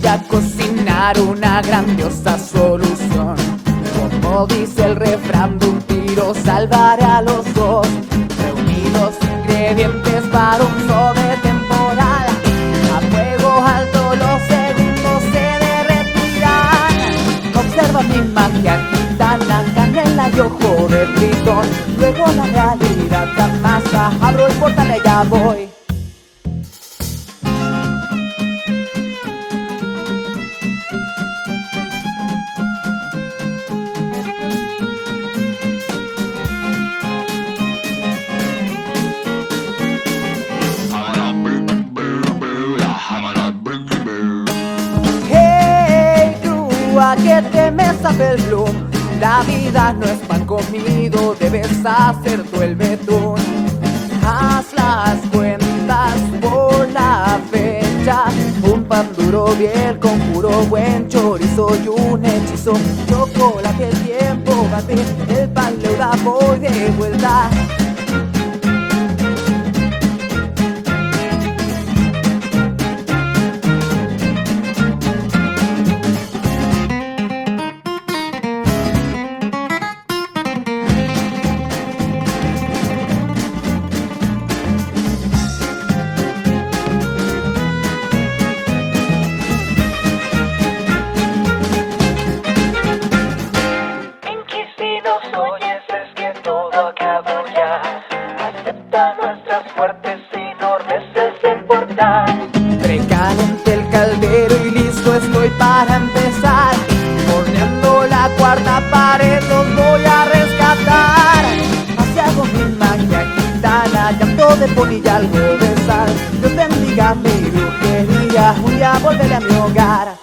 a cocinar una grandiosa solución. Como dice el refrán, de un tiro salvaré a los dos. Reuní los ingredientes para un sobre temporal. A fuego alto los segundos se derretirán. Observa mi magia gitana, canela y ojo de tritón. Luego la realidad la masa, abro el portal y ya voy. ¿A qué temes, Appleblum? La vida no es pan comido, debes hacer tú el betún. Haz las cuentas por la fecha. Un pan duro bien con puro buen chorizo y un hechizo. Chocolate, el tiempo bate, el pan le da voy de vuelta. Nuestras fuertes y no necesitas importar. Precaliente el caldero y listo estoy para empezar. Horneando la cuarta pared los voy a rescatar. Así hago mi magia gitana, llanto de poli y algo de sal. Dios bendiga mi brujería, voy a volver a mi hogar.